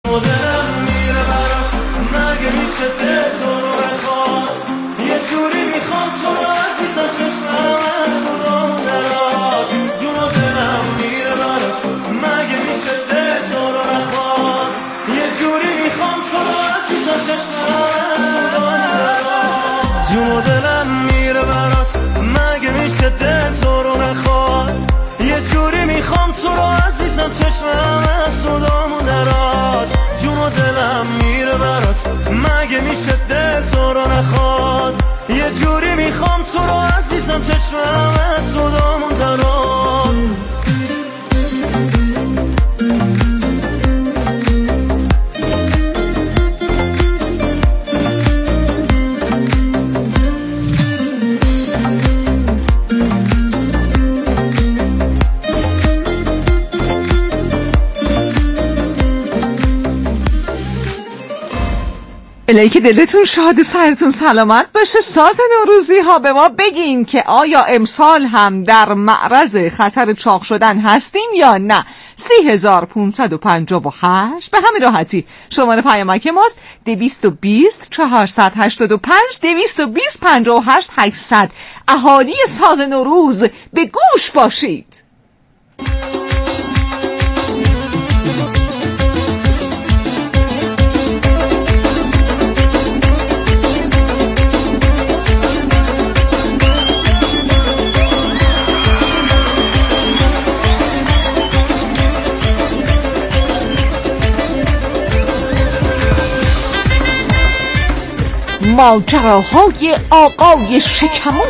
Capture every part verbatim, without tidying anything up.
دلم میره برات مگه میشه دل تو رو بخواد یه جوری میخوام تو رو عزیزم چشمم از صدام درات جون و دلم میره برات مگه میشه دل تو رو بخواد یه جوری میخوام تو رو عزیزم چشمم از صدام درات جون و دلم میره برات مگه میشه دل تو رو نخواد یه جوری میخوام تو رو عزیزم چشمم از صدامون درات جون و دلم میره برات مگه میشه دل تو رو نخواد یه جوری میخوام تو رو عزیزم چشمم از صدامون درات الهی که دلتون شاد و سرتون سلامت باشه. ساز نوروزی ها به ما بگین که آیا امسال هم در معرض خطر چاق شدن هستیم یا نه. سی هزار پونصد و پنجاه و هشت به همین راحتی شماره پیامک ماست. دویست و بیست چهارصد هشتاد و پنج دویست و بیست پنجاه و هشت هشتصد. اهالی ساز نوروز به گوش باشید. ماجراهای آقای شکمو.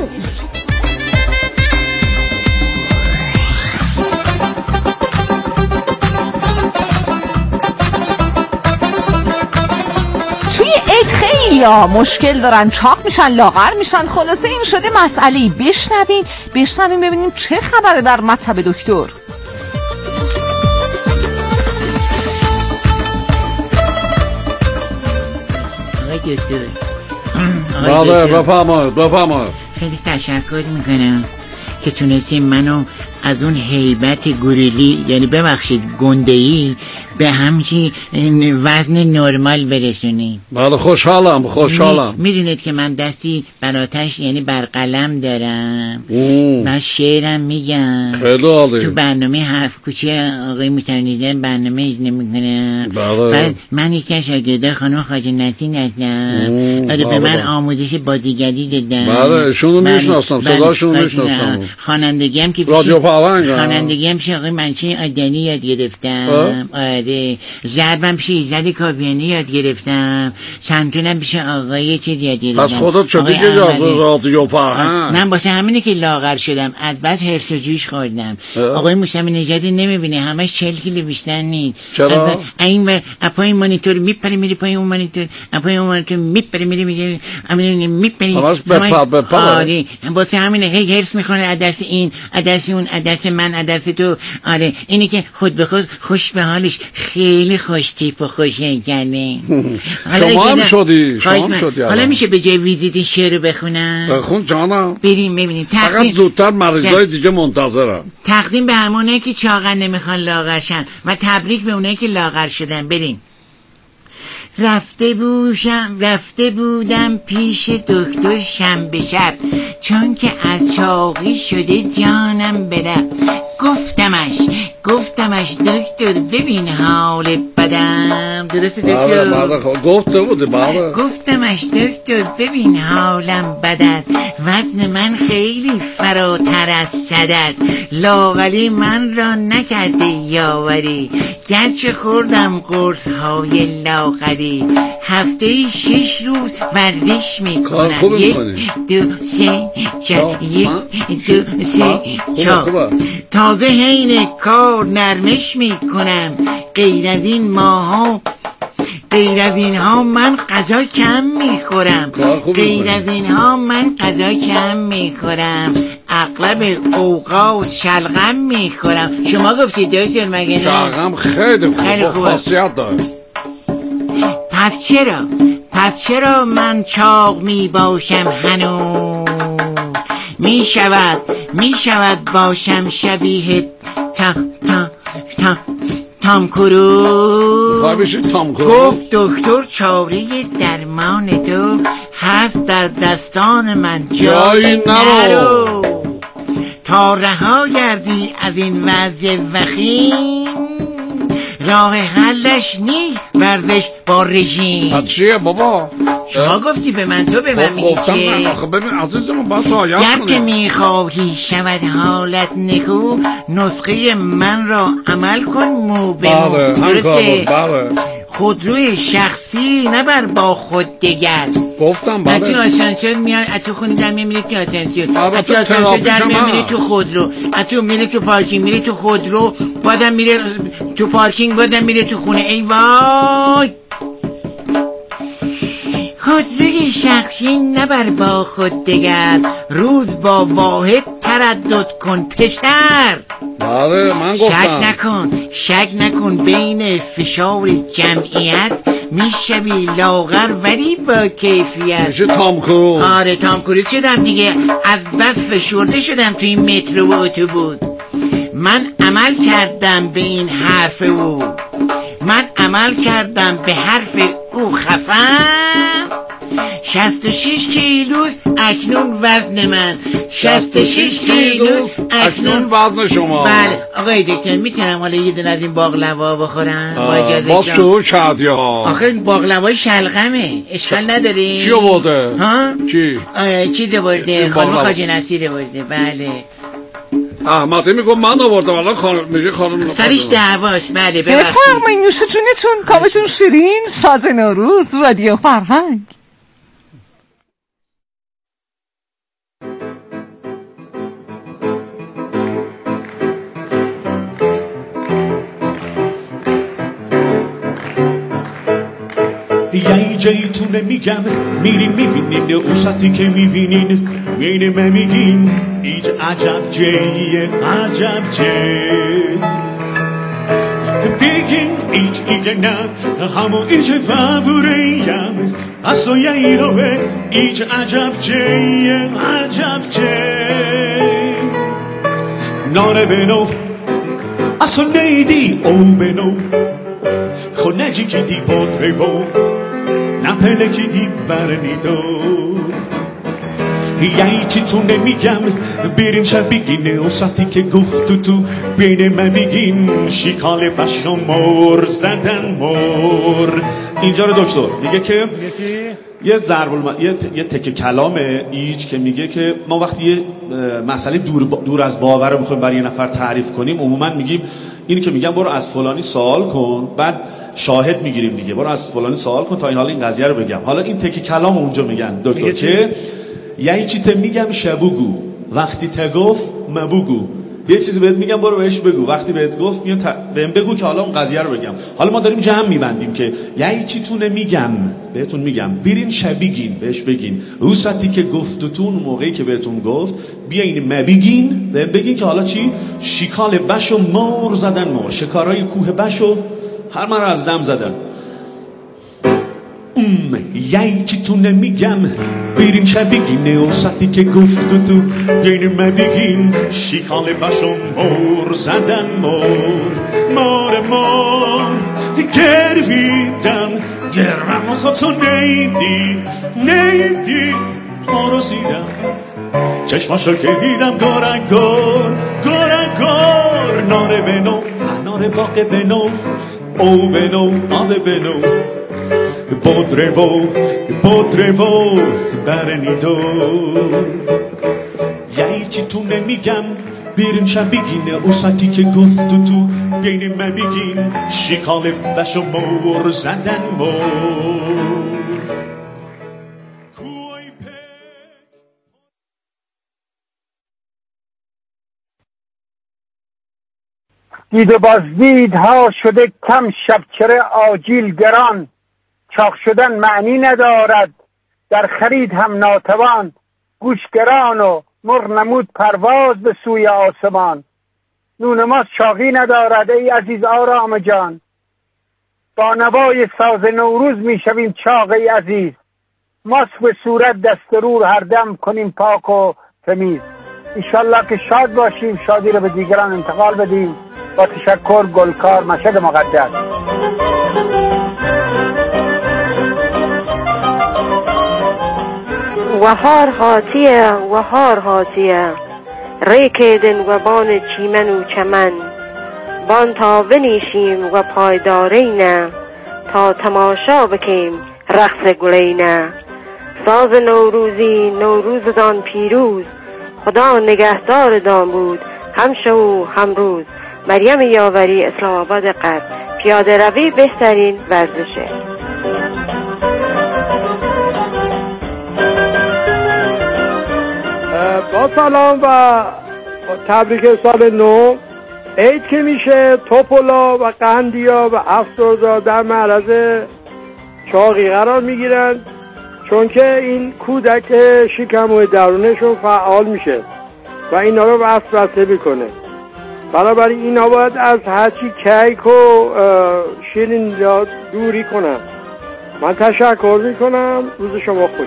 توی عید خیلی ها مشکل دارن، چاق میشن، لاغر میشن. خلاصه این شده مسئله. بشنوین بشنوین ببینیم چه خبره در مطب دکتر. آقای دکتر بله بفرمایید بفرمایید. خیلی تشکر میکنم که تونستیم منو از اون هیبت گوریلی، یعنی ببخشید گنده‌ای، به همچی وزن نرمال برسونید. بله خوشحالم خوشحالم. میدونید که من دستی بر آتش یعنی بر قلم دارم و شعرم میگم. خیلی عالی. تو برنامه هفت کوچه آقای متولدیان برنامه اجرا میکنم. بله. من یکی از شاگردای خانم خواجه نسرین هستم. آره به من آموزش بازیگری دادن. بله شونو میشناسم، صداشونو میشناسم. خوانندگی هم که رادیو پرنگ. خوانندگی هم پیش آقای منچه آدنی یاد گرفتم. آره ضربم پیش ایزد کاویانی یاد گرفتم. سنتونم پیش آقای چه یاد گرفتم. پس خودت چه دیگه رادیو فرهنگ؟ من واسه همینه که لاغر شدم، از بس هرس و جوش خوردم. آقای موسوی نژادی نمیبینه، همش چهل کیلو بیشتر نیست. چرا؟ این و اپای مانیتور میپره میری پای اون مانیتور، اپای اون مانیتور میپره میری میری همین میپری. همش بپر بپر. آره واسه همینه هی هرس میخونه از دست این، از دست اون، از دست من، از دست تو. آره اینی که خود به خود خوش به حالش، خیلی خوش تیپ و خوش هیکله. شما هم شدی شما هم شدی. حالا میشه به جای ویزیت شعر رو بخونم؟ بخون جانم. بریم ببینیم. فقط زودتر مریضای دیگه منتظرم. تقدیم به همونایی که چاقن نمیخوان لاغرشن و تبریک به اونایی که لاغر شدن. بریم. رفته بوشم رفته بودم پیش دکتر شنبه شب، چون که از چاقی شده جانم بره. گفتمش گفتمش دکتر ببین حال بدم. درست دکتر؟ بله بله گفته بوده. بله گفتمش دکتر ببین حالم بد، وزن من خیلی فراتر از صد است، لاغری من را نکرده یاوری، گرچه خوردم قرص های لاغری، هفته شش روز ورزش میکنم. یک دو سه چهار یک دو سه چهار تازه حین کار نرمش میکنم. غیر از این ماها غیر از اینها من غذا کم میخورم. غیر از اینها من غذا کم میخورم. اغلب اوقات شلغم میخورم. شما گفتید دکتر مگه نه؟ شلغم خیلی خوب خیلی خاصیت داره. پس چرا پس چرا من چاق میباشم هنوز؟ میشود میشود باشم شبیه تا تا تا تام کروز. میخوای بشی تام کروز؟ گفت دکتر چاره درمان تو هست در دستان من، جایی نرو تا رها گردی از این وضع وخیم. راه حلش نیست ورزش با رژیم. چیه بابا؟ شما گفتی به من، تو به من میگی چیه؟ آخه ببین عزیزم باید رعایت کنی. گر که میخواهی شود حالت نکو، نسخه من را عمل کن مو به مو. بله درسته؟ بله. خودروی شخصی نبر با خود دگر. گفتم بله. اتو آسانسور میاد، اتو خونه در میمیری تو آسانسور، اتو آسانسور در میمیری تو خودرو، اتو میری تو پارکینگ، میری تو خودرو، بعدم میره تو پارکینگ، بعدم میره تو خونه. ای وای، خودروی شخصی نبر با خود دگر، روز با واحد تردد کن پسر. بله من گفتم. شک نکن شک نکن بین فشار جمعیت میشوی لاغر ولی با کیفیت. میشه تام کروز. آره تام کروز شدم دیگه، از بس فشرده شدم توی مترو و اتوبوس. من عمل کردم به این حرف او، من عمل کردم به حرف او خفن. شست و شیش کیلوست اکنون وزن من، شست و شیش کیلوست اکنون وزن شما. بله آقای دکتر میتونم حالا یه دونه از این باقلوا بخورم با اجازه؟ باز شروع کردی ها. آخه باقلوای شلغمه، اشکال نداری؟ چی برده؟ ها؟ چی؟ چی برده؟ خانم خواجه نصیر برده. بله احمدی میگم من آوردم، الان خانم میگه خانم سریش دعواست. بله ببخشید. بفرمایید نوش جونتون، کامتون شیرین. ساز نوروز، رادیو فرهنگ. یه جایتونه میگم میرین میبینین، اوسطی که میبینین مینه میگین ایج عجب جیه عجب جی. بگین ایج ایج نه همو ایج فاوریم، اصلا یه ایروه ایج عجب جیه عجب جی. نانه بنو اصلا نیدی او بنو، خونجی که دی پترو نپله که دی برنی دو. یعنی چی تو نمیگم بریم شب بگین، اوسطی که گفتو تو بین من میگین شیکال بشو مور زدن مور. اینجا رو دکتر میگه که یه ضرب الم... یه, ت... یه تکه کلام ایج که میگه که ما وقتی یه مسئله دور, ب... دور از باور رو میخوایم برای یه نفر تعریف کنیم، عموما میگیم اینی که میگم برو از فلانی سوال کن، بعد شاهد میگیریم دیگه، برو از فلانی سوال کن تا این حالا این قضیه رو بگم. حالا این تکی کلام اونجا میگن دکتر که یعنی چی ته میگم شبوگو، وقتی ته گفت مبوگو. یه چیزی بهت میگم برو بهش بگو، وقتی بهت گفت میون ت... بهم بگو که حالا اون قضیه رو بگم. حالا ما داریم جمع میبندیم که یعنی چی تونه میگم بهتون میگم برین شبیگین بهش بگین، اوسطی که گفتتون موقعی که بهتون گفت بیاین مبیگین بهم بگین که حالا چی شیکال بشو مور زدن مور، شکارای کوه بشو هر من رو از دم زدن. یعنی چی تو نمیگم بریم شبیگین، اوسطی که گفت تو یعنی مبیگین شیکال بشو مور زدن مور. مور مور گرویدم گرم خودتو نیدی نیدی مارو زیدم، چشماشو که دیدم گرگور گرگور. ناره بنو ناره باقه بنو او بنو آب بنو پترو پترو برنیدو. یعنی چی تو نمیگم بریم شبیگین، اوسطی که گفت تو بین من بگین شیکال بشو مور زدن مور. دید و بازدید ها شده کم، شبچره آجیل گران، چاق شدن معنی ندارد در خرید هم ناتوان. گوش گران و مر نمود پرواز به سوی آسمان، نون ماست چاقی ندارد ای عزیز آرام جان. با نوای ساز نوروز می شویم چاق ای عزیز، ماسک به صورت دست رو هر دم کنیم پاک و تمیز. انشالله که شاد باشیم، شادی رو به دیگران انتقال بدیم. با تشکر. گلکار، مشهد مقدس. وهار هاتیه وهار هاتیه ریکیدن و بان چیمن و چمن بان تا ونیشیم و پایدارینه تا تماشا بکیم رقص گلینه. ساز نوروزی نوروزدان پیروز خدا نگهدار دام بود هم شو هم روز. مریم یاوری، اسلام آباد غرب. پیاده روی بهترین ورزشه. با سلام و تبریک سال نو. عید که میشه توپولا و قندیا و افسردا در معرض چاقی قرار میگیرن، چون که این کودک شکم درونشون فعال میشه و اینا رو وسوسه میکنه. بنابراین اینا باید از هرچی کیک و شیرین دوری کنم. من تشکر میکنم. روز شما خوش.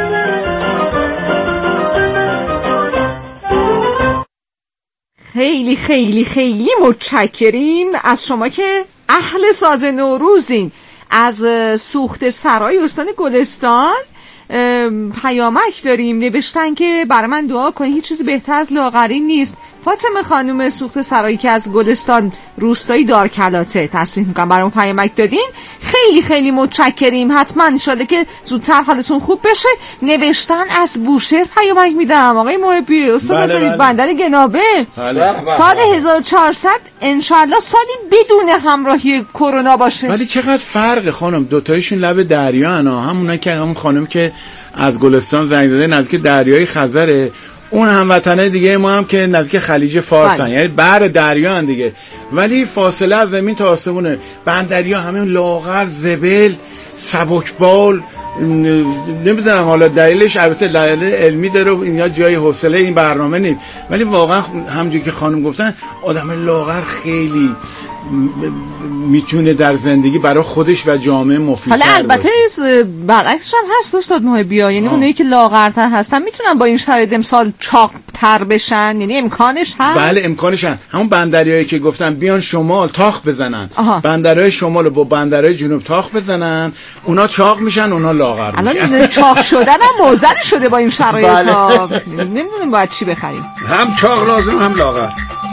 خیلی خیلی خیلی متشکریم از شما که اهل ساز نوروزین. از سوخت سرای استان گلستان پیامک داریم، نوشتن که برای من دعا کنید، هیچ چیزی بهتر از لاغری نیست. فاطمه خانم سوخت سرایی که از گلستان روستایی دارکلاته تصریح میکنم برای اون پیامک دادین. خیلی خیلی متشکریم. حتما انشالله که زودتر حالتون خوب بشه. نوشتن از بوشهر پیامک میدم آقای محبی استاد بله بله. بندر گنابه بله. سال هزار و چهارصد انشالله سالی بدون همراهی کرونا باشه. ولی چقدر فرق خانم، دوتایشون لب دریا انا، همونا که همون خانم که از گلستان زنگ زده نزدیک دریای خزره، اون هموطنای دیگه ما هم که نزدیک خلیج فارسن، یعنی بر دریا هم دیگه، ولی فاصله از زمین تا آسمونه. بندریا همین لاغر، زبل، سبکبال، نمیدونم حالا دلیلش البته دلیل علمی داره و اینا جای حوصله این برنامه نیست، ولی واقعا همونجوری که خانم گفتن آدم لاغر خیلی میتونه در زندگی برای خودش و جامعه مفید باشه. حالا البته برعکسش هم هست استاد محبی، یعنی اونایی که لاغرتر هستن میتونن با این شرایط امسال چاق‌تر بشن، یعنی امکانش هست. بله امکانش هست. همون بندریایی که گفتن بیان شمال تاخ بزنن، بندرهای شمال رو با بندرهای جنوب تاخ بزنن، اونا چاق میشن، اونا لاغر میشن. الان چاق شدن هم موزل شده با این شرایط ها. نمیدونیم باید چی بخریم، هم چاق لازم هم لاغر.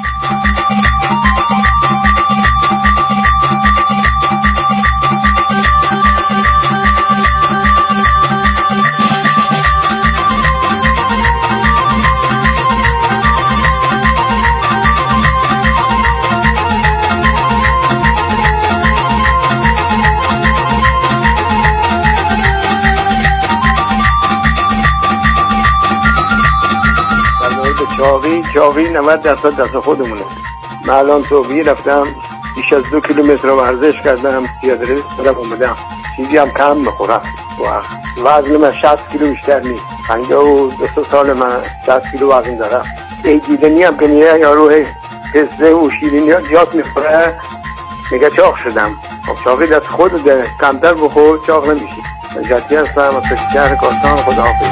چاقی چاقی نود درصد دست خودمونه. من الان صبحی رفتم بیش از دو کیلومتر ورزش کردم، پیاده روی کردم اومدم، چیزی هم کم میخورم. وزن من شصت کیلو بیشتر نیست. پنجاه و دو سال من شصت کیلو وزن دارم. دیدنی هم که میره یارو پسته و شیرینی ها زیاد میخوره میگه چاق شدم. خب چاقی دست خود ده، کمتر بخور چاق نمیشی. نجاتی هستم از شهر کارتان. خداحافظ.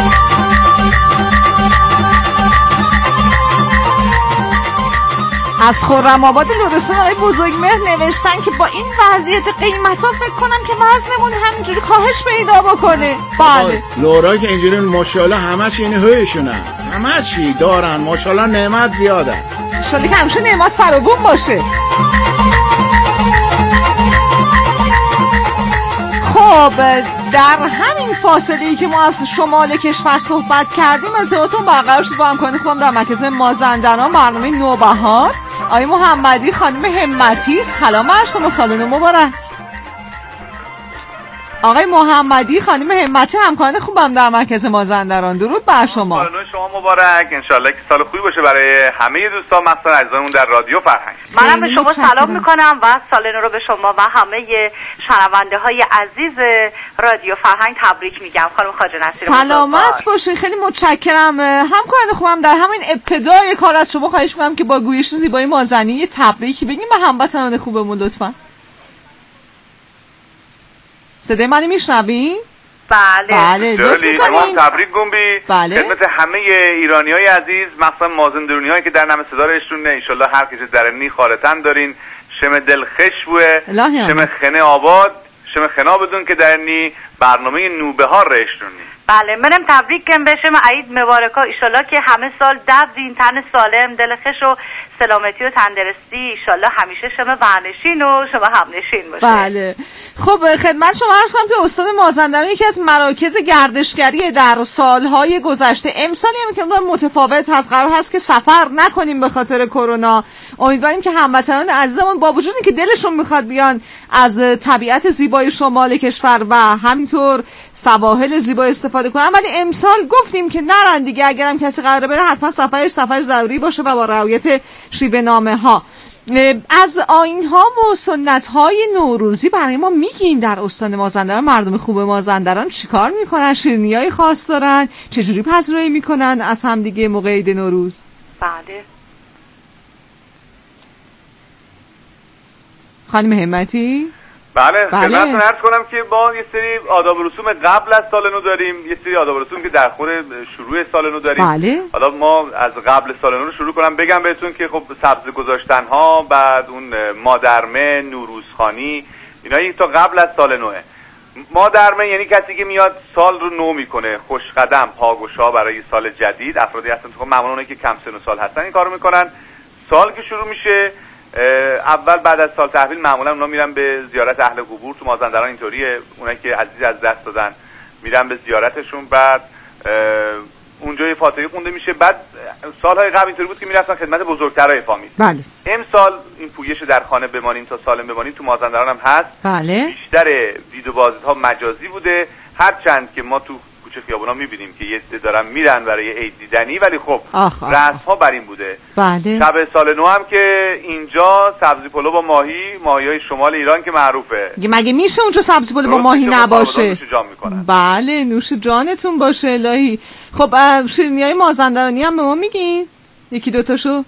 از خرم آباد لرستان آقای بزرگمهر نوشتن که با این وضعیت قیمتا فکر کنم که وزنمون همینجوری کاهش پیدا بکنه. بله لورا که اینجوری ماشاءالله همه چی اینه هویشونه، همه چی دارن ماشاءالله، نعمت زیاده. انشالله که همیشه نعمت فراوون باشه. خب در همین فاصله‌ای که ما از شمال کشور صحبت کردیم، ارتباطمون برقرار شد با همکاران خوبم در مرکز مازندران، برنامه نوبهار. آقای محمدی، خانم همتی، سلام بر شما، سال نو مبارک. آقای محمدی، خانم همتی، همکاران خوبم در مرکز مازندران، درود بر شما. سال نو شما مبارک، انشالله که سال خوبی باشه برای همه دوستان، مخصوصا عزیزانمون در رادیو فرهنگ. منم به شما سلام میکنم و سال نو رو به شما و همه شنونده های عزیز رادیو فرهنگ تبریک میگم. خانم خواجه نصیر سلامت باشین، خیلی متشکرم. همکاران خوبم در همین ابتدای کار از شما خواهش میکنم که با گویش زیبای مازنی یه تبریکی بگیم به هموطنان خوبمون لطفاً. صدای منو میشنوین؟ بله بله لطف می‌کنین. تبریک گم بله خدمت همه ایرانیای عزیز، مخصوصا مازندرانیایی که در نام صدا رشتون ان شاء الله هر کسی درنی خالتن دارین، شم دل خش بوه، شم خنه آباد، شم خنا بدون که درنی برنامه نوبهار رشتونی. بله منم تبریک کم بشم عید مبارکا، ایشالله که همه سال دوین تن سالم دل خش و سلامتی و تندرستی ایشالله همیشه شما ورنشین و شما همنشین باشه. بله خب خدمت شما عرض کنم که استان مازندران یکی از مراکز گردشگری در سالهای گذشته، امسال هم که متفاوت هست، قرار هست که سفر نکنیم به خاطر کرونا. امیدواریم که هموطنان عزیزمون با وجودی که دلشون میخواد بیان از طبیعت زیبای شمال کشور و همینطور سواحل زیبای استفاده کنن، ولی امسال گفتیم که نرن دیگه. اگرم کسی قراره بره حتما سفرش سفر ضروری باشه و با رعایت شیوه نامه ها. از آیین ها و سنت های نوروزی برای ما میگین در استان مازندران مردم خوب مازندران چیکار میکنن؟ شیرینی های خاص دارن؟ چجوری پذیرایی میکنن از هم دیگه موقع عید نوروز؟ بله خانم همتی؟ بله خدمتتون عرض کنم که با یه سری آداب و رسوم قبل از سال نو داریم، یه سری آداب و رسوم که در خور شروع سال نو داریم. بله. حالا ما از قبل سال نو رو شروع کنم بگم بهتون که خب سبزه گذاشتن ها، بعد اون مادرمه، نوروزخوانی، اینا تا قبل از سال نوه. مادرمه یعنی کسی که میاد سال رو نو میکنه، خوش قدم پاگوشا برای سال جدید. افرادی هستن خب معمولا که کم سن و سال هستن این کارو میکنن. سال که شروع میشه اول بعد از سال تحویل معمولا اونا میرن به زیارت اهل قبور. تو مازندران اینطوریه، اونایی که عزیز از دست دادن میرن به زیارتشون، بعد اونجا یه فاتحه خونده میشه. بعد سالهای قبل اینطوری بود که میرفتن خدمت بزرگترای فامیل. بله. امسال این پویش در خانه بمانیم تا سالم بمانیم تو مازندران هم هست. بله. بیشتر ویدیو بازدیدها مجازی بوده، هرچند که ما تو کوچه خیابونا میبینیم که یه عده دارن میرن برای عید دیدنی، ولی خب رسم ها بر این بوده. بله. شب سال نو هم که اینجا سبزی پلو با ماهی، ماهی های شمال ایران که معروفه. مگه میشه اونجا سبزی پلو با ماهی نباشه؟ نوش جان میکنن. بله نوش جانتون باشه الهی. خب شیرینی های مازندرانی هم به ما میگین؟ یکی دوتاشو؟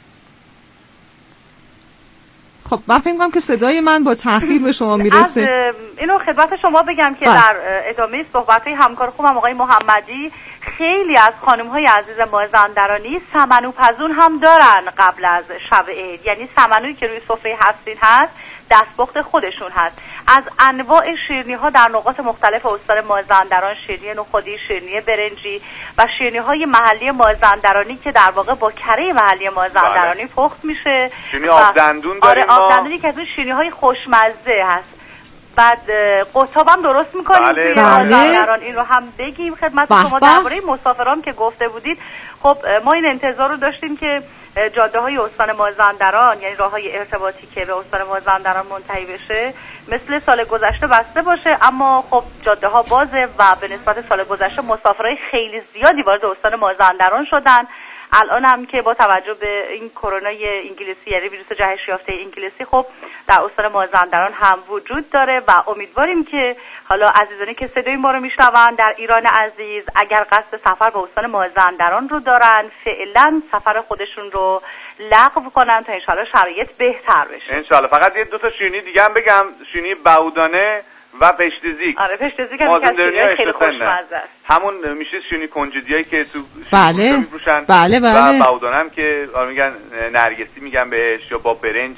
خب من فکر می‌کنم که صدای من با تأخیر به شما میرسه. از اینو خدمت شما بگم که در ادامه صحبت‌های همکار خوبم آقای محمدی، خیلی از خانم‌های عزیز مازندرانی سمنوپزون هم دارن قبل از شب عید، یعنی سمنویی که روی سفره هستین هست دستپخت خودشون هست. از انواع شیرینی ها در نقاط مختلف استان مازندران، شیرینی نخودی، شیرینی برنجی و شیرینی های محلی مازندرانی که در واقع با کره محلی مازندرانی پخت میشه. شیرینی آب دندون داریم. آره آب دندونی که از اون شیرینی های خوشمزه هست. بعد قطاب هم درست میکنیم بله. توی مازندران. این رو هم بگیم خدمت شما. درباره مسافران که گفته بودید، خب ما این انتظار رو داشتیم که جاده های استان مازندران، یعنی راه های ارتباطی که به استان مازندران منتهی بشه مثل سال گذشته بسته باشه، اما خب جاده ها بازه و به نسبت سال گذشته مسافرای خیلی زیادی وارد استان مازندران شدن. الان هم که با توجه به این کرونا انگلیسی، یعنی ویروس جهش یافته انگلیسی، خب در استان مازندران هم وجود داره و امیدواریم که حالا عزیزانی که صدای ما رو میشنون در ایران عزیز اگر قصد سفر به استان مازندران رو دارن، فعلا سفر خودشون رو لغو کنن تا انشالله شرایط بهتر بشه. انشالله. فقط یه دو تا شیرینی دیگه هم بگم، شیرینی بهودانه و پشتزیک. آره پشتزیک هم که خیلی خوشمزه است. همون میشه شیرینی کنجدیایی که تو بله میفروشن. بله بله. و بهودانه هم که میگن نرگسی میگن بهش، یا با برنج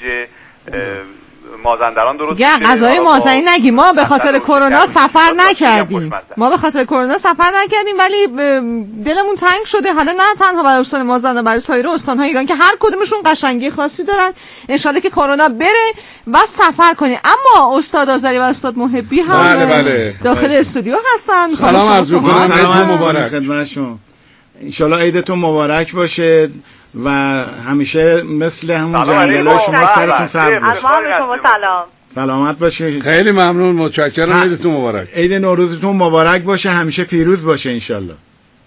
مازندران درست میشه. غذای مازندرانی نگی، ما به خاطر کرونا سفر نکردیم. ما به خاطر کرونا سفر نکردیم ولی دلمون تنگ شده، حالا نه تنها برای استان مازندران، برای سایر استان‌های ایران که هر کدومشون قشنگی خاصی دارن. ان شاءالله که کرونا بره و سفر کنیم. اما استاد آذری و استاد محبی هم بله بله. داخل استودیو هستن. سلام عرض می‌کنم، عیدتون مبارک خدمتشون. ان شاءالله عیدتون مبارک باشه و همیشه مثل همون جنگل‌ها شما سرتون سر باشه. سلام. سلامت باشه. خیلی ممنون، متشکرم. عیدتون مبارک. عید نوروزتون مبارک باشه، همیشه پیروز باشه ان شاءالله.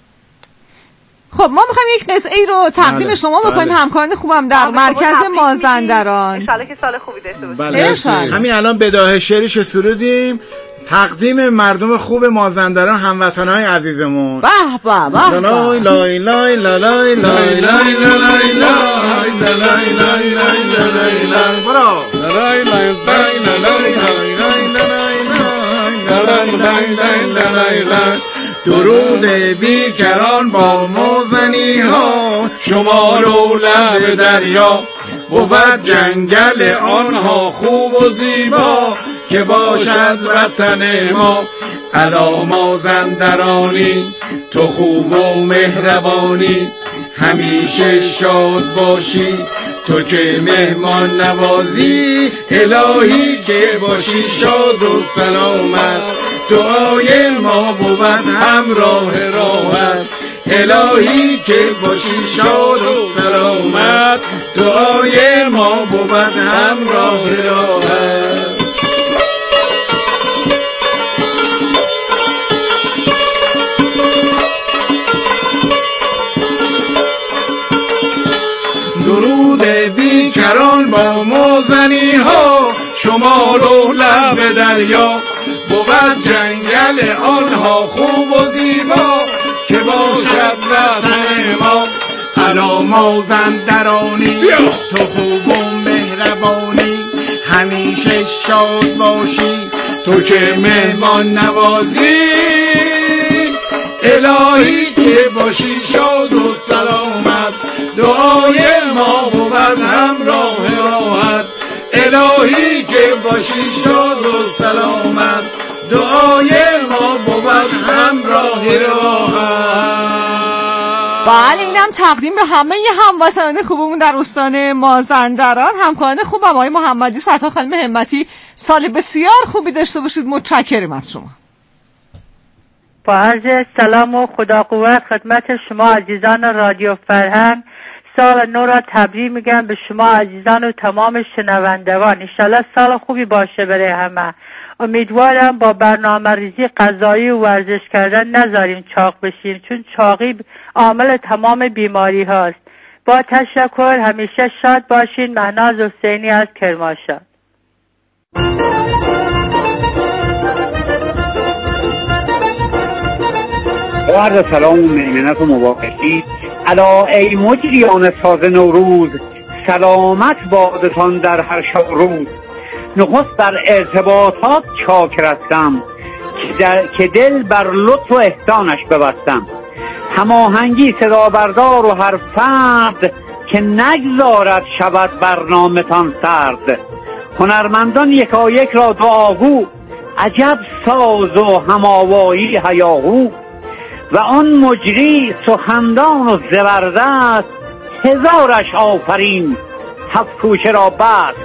خب ما میخوایم یک قطعه ای رو تقدیم شما بکنیم. همکاران خوبم در مرکز مازندران. ان شاءالله که سال خوبی داشته باشید. همین الان بداهه شعرش سرودیم، تقدیم مردم خوب مازندران، هموطنای عزیزمون. به به به. لای لای لای لای لای لای لای لای لای لای برو. لای لای لای لای لای لای لیلک درود بیکران با موزنی ها شمال و لب دریا بود جنگل آنها خوب و زیبا که باشد وطن ما الا مازندرانی تو خوب و مهربانی همیشه شاد باشی تو که مهمان نوازی الهی که باشی شاد و سلامت دعای ما بود همراه راحت الهی که باشی شاد و سلامت دعای ما بود همراه راحت درود بیکران با موزنی ها شمال و لب دریا بود جنگل آنها خوب و زیبا که باشد وطن ما الا مازندرانی تو خوب و مهربانی همیشه شاد باشی تو که مهمان نوازی الهی که باشی شاد و سلامت دعای ما بود همراه راحت الهی که باشی شاد و سلامت دعای ما بود همراه راحت. بله اینم تقدیم به همه هموطنان خوبمون در استان مازندران. همکاران خوبم آقای محمدی سرکار خانم همتی سال بسیار خوبی داشته باشید. متشکرم از شما. با عرض سلام و خدا قوت خدمت شما عزیزان رادیو فرهنگ سال نو را تبریک میگم به شما عزیزان و تمام شنوندگان. انشالله سال خوبی باشه برای همه. امیدوارم با برنامه ریزی غذایی و ورزش کردن نذارین چاق بشین چون چاقی عامل تمام بیماری هاست. با تشکر همیشه شاد باشین. مهناز حسینی از کرمانشاه. عرض سلام و میمنت و مبارکی الا ای مجریان ساز نوروز سلامت بادتان در هر شب روز. نخست بر ارتباطات چاکر هستم که دل بر لطف و احسانش ببستم. هماهنگی صدا بردار و هر فرد که نگذارد شود برنامه تان سرد. هنرمندان یکایک را دعاگو عجب ساز و هماوایی هیاهو. و آن مجری سخندان و زبردست هزارش آفرین هفت کوچه را بست.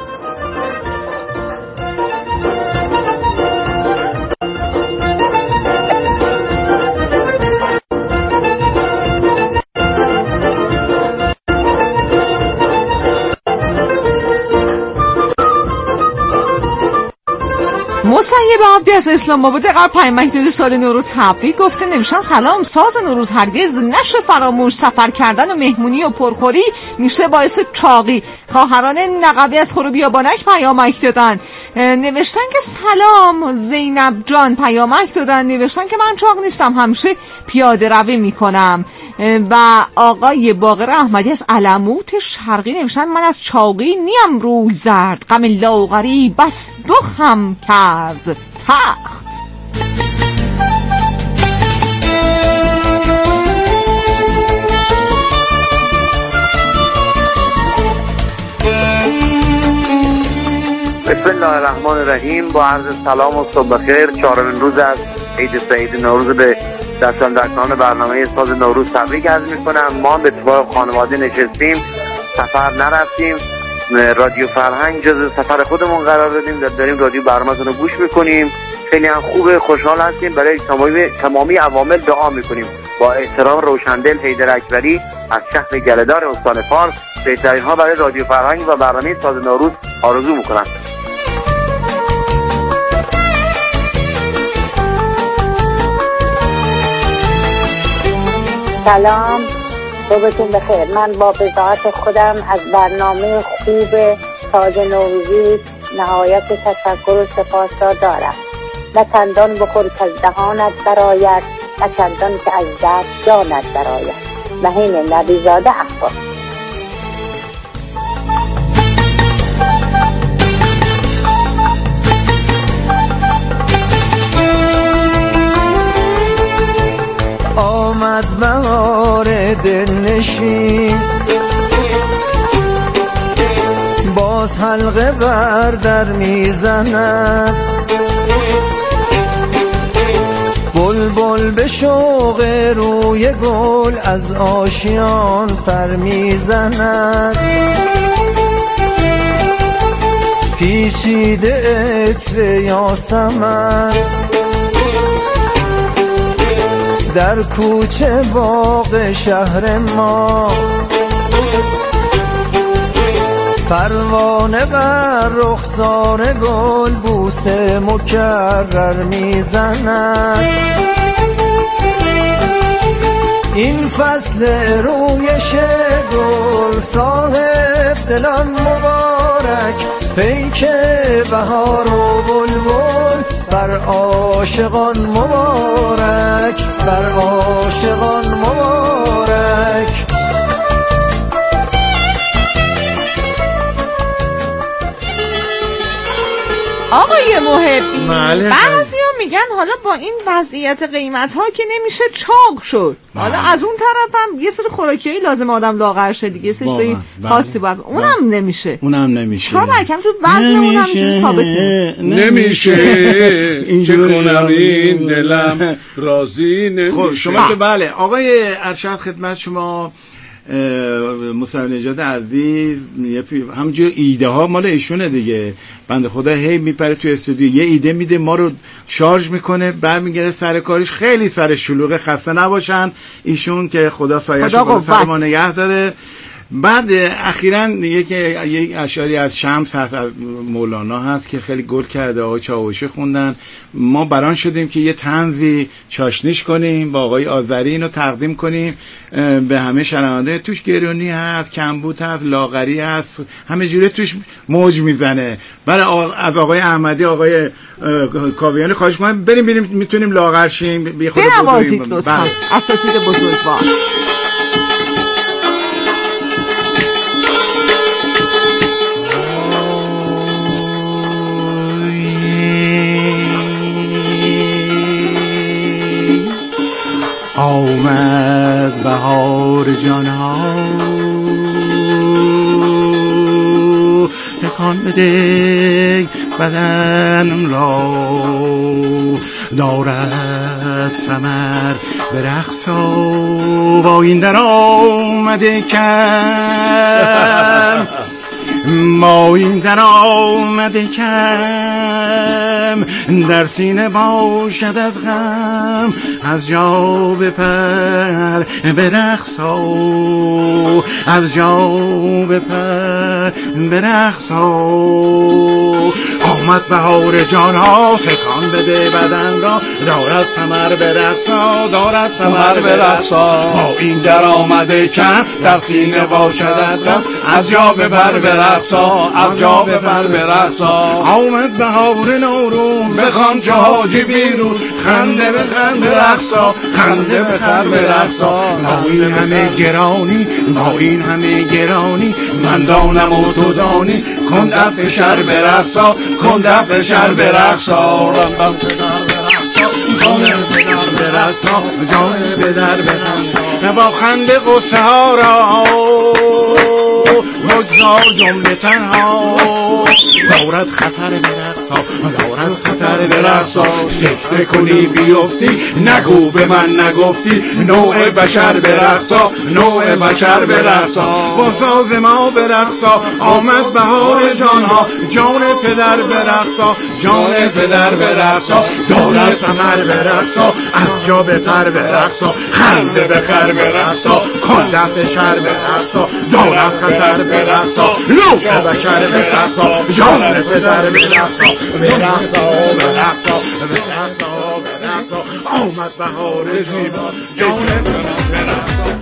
مسیب عبدی از اسلام آباد قرار پیامک سال نو رو تبریک گفته. نوشتن سلام ساز نوروز هرگز نشه فراموش. سفر کردن و مهمونی و پرخوری میشه باعث چاقی. خواهران نقبی از خروبیابانک پیامک دادن. نوشتن که سلام زینب جان پیامک دادن. نوشتن که من چاق نیستم همیشه پیاده روی میکنم. و آقای باقر احمدی از علموت شرقی نوشتن من از چاقی نیم روی زرد غم لاغری بس دخم کرد تخت. بسم الله الرحمن الرحیم. با عرض سلام و صبح بخیر. چهارمین روز از عید سعید نوروز به دستاندرکان برنامه ساز نوروز تبریک عرض میکنم. ما به اتفاق خانواده نشستیم سفر نرفتیم. رادیو فرهنگ جز سفر خودمون قرار دادیم. داریم رادیو برنامه‌تون رو گوش میکنیم. خیلی هم خوبه خوشحال هستیم. برای تمامی تمامی عوامل دعا میکنیم. با احترام روشندل حیدر اکبری از شهر گله‌دار استان فارس بهترین ها برای رادیو فرهنگ و برنامه ساز نوروز آرزو میکنم. سلام صبحتون بخیر. من با بضاعت خودم از برنامه خوب ساز نوروزی نهایت تشکر و سپاس را دارم. نه چندان بخور که از دهانت برآید نه چندان که از دست جانت برآید. مهین نبیزاده اخبار. آمد بهار دلنشین، باز حلقه بر در میزند، بلبل به شوق روی گل از آشیان پر میزند، پیچیده عطر یاسمن در کوچه باغ شهر ما، پروانه بر رخسار گل بوسه مکرر میزند. این فصل رویش گل صاحب دلان مبارک، پیک بهار و بلبل بر عاشقان مبارک، بر عاشقان مبارک. آقای محبی، بله. بعضی ها میگن حالا با این وضعیت قیمت ها که نمیشه چاق شد، حالا از اون طرف هم یه سری خوراکیایی لازم آدم لاغر شه دیگه، یه سری خاصی باید، اونم نمیشه اونم نمیشه چرا برکم شد وزن اونم اینجوری ثابت نمیشه اینجوری کنم این دلم راضی نمیشه. خب شما که بله آقای ارشد خدمت شما مصطفی نژاد عزیز، همونجور ایده ها مال ایشونه دیگه، بنده خدا هی میپره تو استودیو یه ایده میده، ما رو شارژ میکنه، برمیگرده سر کارش، خیلی سر شلوغه، خسته نباشن ایشون که خدا سایه‌اش رو سر ما نگه داره. بعد اخیراً یک یک اشعاری از شمس هست، از مولانا هست که خیلی گل کرده، آقای چاوشی خوندن، ما بران شدیم که یه طنزی چاشنیش کنیم با آقای آذری، اینو تقدیم کنیم به همه شنونده. توش گرونی هست، کمبود هست، لاغری هست، همه جوره توش موج میزنه. برای آق... از آقای احمدی، آقای کاویانی خواهش کنم بریم بریم میتونیم لاغر شیم، بی خود بنوازید لطفاً اساتید بزرگوار. آمد بهار جان ها، تکان بده بدنم را، دارد ثمر به رقص با این در آمده کم، ما این در آمده کم، در سینه باشد از غم، از جا بپر به رقص از جا بپر به رقص. آمد بهار جان ها، تکان بده بدن را، دارد ثمر به رقص، دارد ثمر به رقص، با این در آمده کم، در سینه باشد غم، از جا بپر به رقص، از جا بپر به رقص. آمد بهار نورون، بخوان چه حاجی بیرون، خنده بخند به رقص، خنده بخند به رقص. با این همه گرانی، با این همه گرانی، من دانم و تو دانی، کن دفع شر به رقص، کن دفع شر به رقص. رنبم پدر به رقص، جان پدر به رقص، جان پدر به رقص. با خنده قصه ها را بگذار جمله تنها، دارد خطر به رقصا، دارد خطر به رقصا. سکته کنی بیفتی، نگو به من نگفتی، نوع بشر به رقصا، نوع بشر به رقصا. با ساز ما به رقصا، آمد بهار جانها، جان پدر به رقصا، جان پدر به رقصا. دارد ثمر به رقصا، از جا بپر به رقصا، خنده بخر به رقصا، کن دفع شر به رقصا، دارد خطر به رقصا، نوع بشر به رقصا، جان پدر به رقصا، به رقصا، به رقصا، به رقصا، به رقصا. آمد بهار زیبا، جان پدر به رقصا.